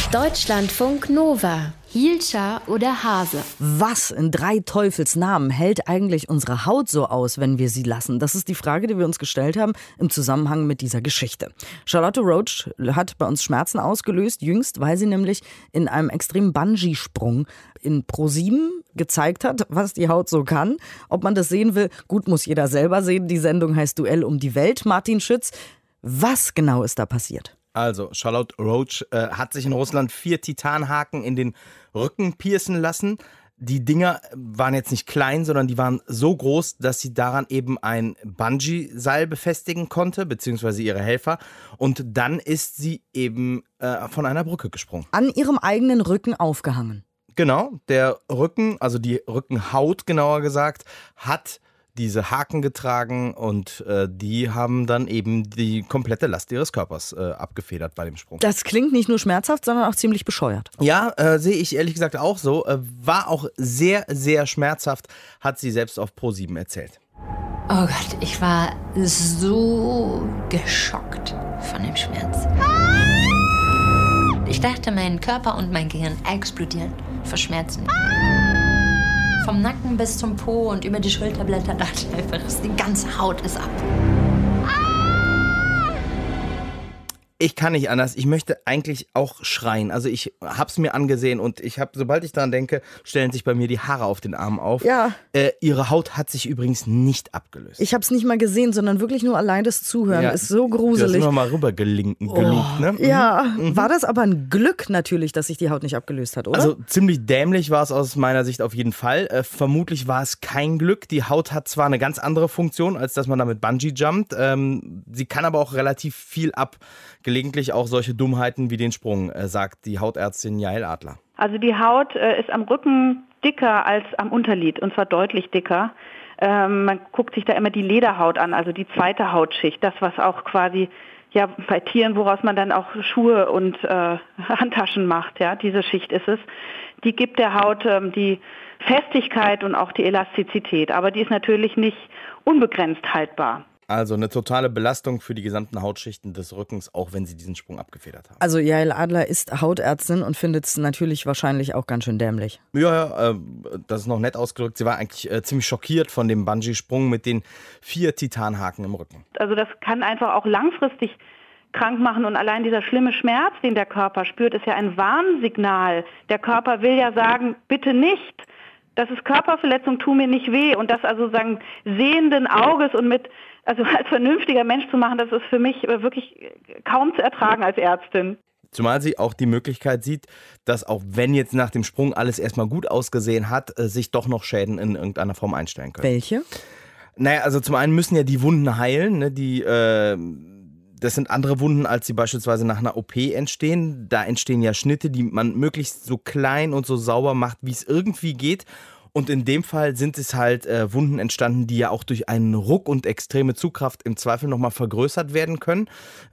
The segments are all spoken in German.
Deutschlandfunk Nova. Hielscher oder Hase? Was in 3 Teufelsnamen hält eigentlich unsere Haut so aus, wenn wir sie lassen? Das ist die Frage, die wir uns gestellt haben im Zusammenhang mit dieser Geschichte. Charlotte Roach hat bei uns Schmerzen ausgelöst, jüngst, weil sie nämlich in einem extremen Bungee-Sprung in Pro7 gezeigt hat, was die Haut so kann. Ob man das sehen will, gut, muss jeder selber sehen. Die Sendung heißt Duell um die Welt. Martin Schütz, was genau ist da passiert? Also, Charlotte Roach hat sich in Russland 4 Titanhaken in den Rücken piercen lassen. Die Dinger waren jetzt nicht klein, sondern die waren so groß, dass sie daran eben ein Bungee-Seil befestigen konnte, beziehungsweise ihre Helfer. Und dann ist sie eben von einer Brücke gesprungen. An ihrem eigenen Rücken aufgehangen. Genau, der Rücken, also die Rückenhaut genauer gesagt, hat diese Haken getragen und die haben dann eben die komplette Last ihres Körpers abgefedert bei dem Sprung. Das klingt nicht nur schmerzhaft, sondern auch ziemlich bescheuert. Ja, sehe ich ehrlich gesagt auch so. War auch sehr, sehr schmerzhaft, hat sie selbst auf Pro7 erzählt. Oh Gott, ich war so geschockt von dem Schmerz. Ich dachte, mein Körper und mein Gehirn explodieren vor Schmerzen. Vom Nacken bis zum Po und über die Schulterblätter dachte ich einfach, die ganze Haut ist ab. Ich kann nicht anders. Ich möchte eigentlich auch schreien. Also ich hab's mir angesehen und sobald ich daran denke, stellen sich bei mir die Haare auf den Armen auf. Ja. Ihre Haut hat sich übrigens nicht abgelöst. Ich habe es nicht mal gesehen, sondern wirklich nur allein das Zuhören. Ja, ist so gruselig. Du hast immer mal rüber gelinkt, ne? Ja, war das aber ein Glück natürlich, dass sich die Haut nicht abgelöst hat, oder? Also ziemlich dämlich war es aus meiner Sicht auf jeden Fall. Vermutlich war es kein Glück. Die Haut hat zwar eine ganz andere Funktion, als dass man damit Bungee jumpt. Sie kann aber auch relativ viel ab. Gelegentlich auch solche Dummheiten wie den Sprung, sagt die Hautärztin Yael Adler. Also die Haut ist am Rücken dicker als am Unterlid, und zwar deutlich dicker. Man guckt sich da immer die Lederhaut an, also die zweite Hautschicht, das was auch quasi ja bei Tieren, woraus man dann auch Schuhe und Handtaschen macht, ja, diese Schicht ist es. Die gibt der Haut die Festigkeit und auch die Elastizität, aber die ist natürlich nicht unbegrenzt haltbar. Also eine totale Belastung für die gesamten Hautschichten des Rückens, auch wenn sie diesen Sprung abgefedert haben. Also Yael Adler ist Hautärztin und findet es natürlich wahrscheinlich auch ganz schön dämlich. Ja, das ist noch nett ausgedrückt. Sie war eigentlich ziemlich schockiert von dem Bungee-Sprung mit den 4 Titanhaken im Rücken. Also das kann einfach auch langfristig krank machen und allein dieser schlimme Schmerz, den der Körper spürt, ist ja ein Warnsignal. Der Körper will ja sagen, bitte nicht. Das ist Körperverletzung, tu mir nicht weh. Und das also sagen sehenden Auges und also als vernünftiger Mensch zu machen, das ist für mich wirklich kaum zu ertragen als Ärztin. Zumal sie auch die Möglichkeit sieht, dass auch wenn jetzt nach dem Sprung alles erstmal gut ausgesehen hat, sich doch noch Schäden in irgendeiner Form einstellen können. Welche? Naja, also zum einen müssen ja die Wunden heilen, ne? Das sind andere Wunden, als sie beispielsweise nach einer OP entstehen. Da entstehen ja Schnitte, die man möglichst so klein und so sauber macht, wie es irgendwie geht. Und in dem Fall sind es halt Wunden entstanden, die ja auch durch einen Ruck und extreme Zugkraft im Zweifel nochmal vergrößert werden können.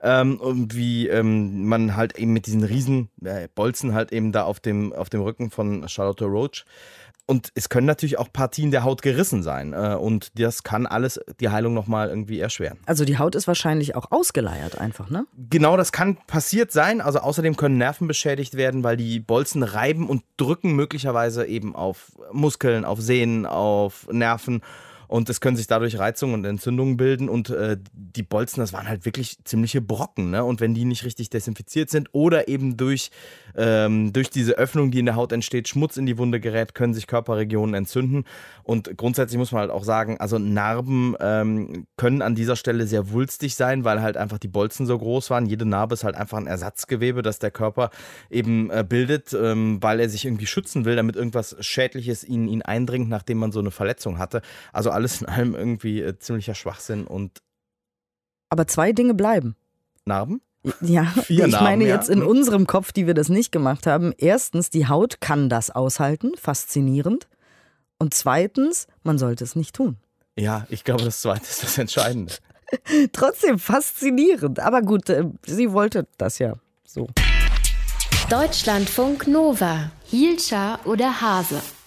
Wie man halt eben mit diesen riesen Bolzen halt eben da auf dem Rücken von Charlotte Roach. Und es können natürlich auch Partien der Haut gerissen sein. Und das kann alles die Heilung nochmal irgendwie erschweren. Also die Haut ist wahrscheinlich auch ausgeleiert einfach, ne? Genau, das kann passiert sein. Also außerdem können Nerven beschädigt werden, weil die Bolzen reiben und drücken möglicherweise eben auf Muskeln, auf Sehnen, auf Nerven. Und es können sich dadurch Reizungen und Entzündungen bilden. Und die Bolzen, das waren halt wirklich ziemliche Brocken, ne? Und wenn die nicht richtig desinfiziert sind oder eben durch diese Öffnung, die in der Haut entsteht, Schmutz in die Wunde gerät, können sich Körperregionen entzünden. Und grundsätzlich muss man halt auch sagen, also Narben können an dieser Stelle sehr wulstig sein, weil halt einfach die Bolzen so groß waren. Jede Narbe ist halt einfach ein Ersatzgewebe, das der Körper eben bildet, weil er sich irgendwie schützen will, damit irgendwas Schädliches in ihn eindringt, nachdem man so eine Verletzung hatte. Also alles in allem irgendwie ziemlicher Schwachsinn und. Aber 2 Dinge bleiben. Narben? Ja, 4 ich Narben, meine ja. jetzt in unserem Kopf, die wir das nicht gemacht haben. Erstens, die Haut kann das aushalten, faszinierend. Und zweitens, man sollte es nicht tun. Ja, ich glaube, das Zweite ist das Entscheidende. Trotzdem faszinierend. Aber gut, sie wollte das ja so. Deutschlandfunk Nova. Hielscher oder Hase?